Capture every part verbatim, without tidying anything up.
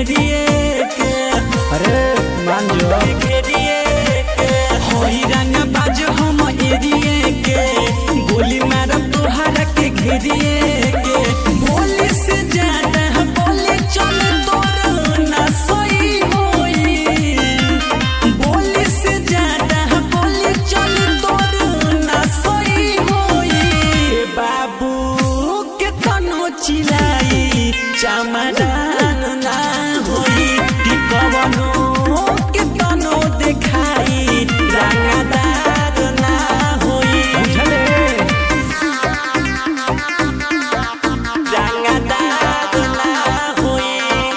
घेरिए के। अरे मान जो घेरिए के होई रंग बाज हम एरिए के। गोली मारम तोहरा के घेरिए के। बोले से ज्यादा बोले चल तोर ना सही होई। बोले से ज्यादा बोले चल तोर ना सही होई। ए बाबू के तनो चिलाई चमड़ान ना होई। कि कवनो के तनो देखाई रंगदार ना होई। बुझले रंगदार ना होई।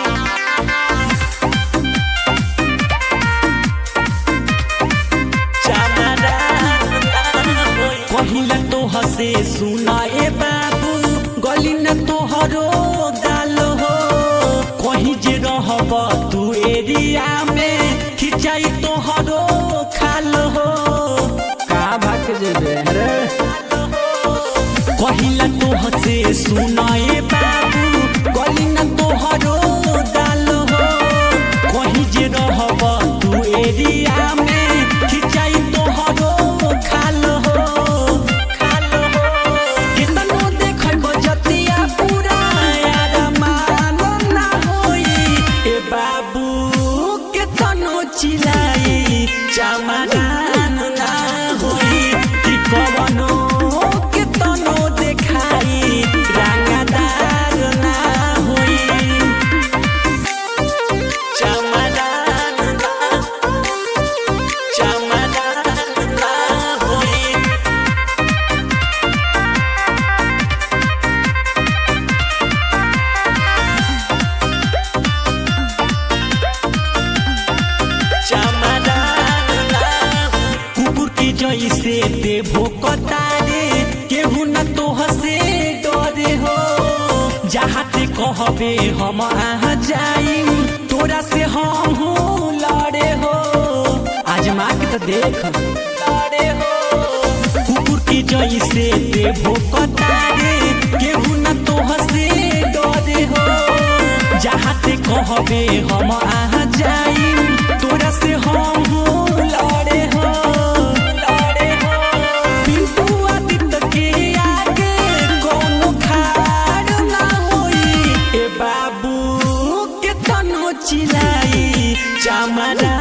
चमड़ान ना होई। कहिला तो हसे सुना ए बाबू गली न तोहरो गाल हो। कहीं जे रहब तू एरिया में खिंचाई तोहरो खाल हो। का भाग के जेबे अरे कहिला तो हसे सुनाए बाबू गली न तोहरो गाल हो। कहीं जे रहब तू एरिया में खिंचाई तोहरो खाल हो। खाल हो कितनो देखब जतिया पूरा यार मान ना होई। ए बाबू कितनो चिलाई चमड़ान ना होई। कि कवनो कितनो देखाई रंगदार ना होई। चमड़ान ना चमड़ान ना होई। कुकुर की जैसे देवो कतारे केहू न तो हसे डरे हो। जहाँ ते कहबे हम आ जाइम तोरा से हम हूँ लड़े हो। आजमा के तो देख लड़े हो। कुकुर की जैसे देवो कतारे केहू न तो हसे डरे हो। जहाँ ते कहबे हम आ जाइम तोरा से हम हूँ लड़े हो। लड़े हो पिंटू आदित्य के आगे कोनो खाड़ ना होई। ए बाबू के तनो चिलाई चमड़ा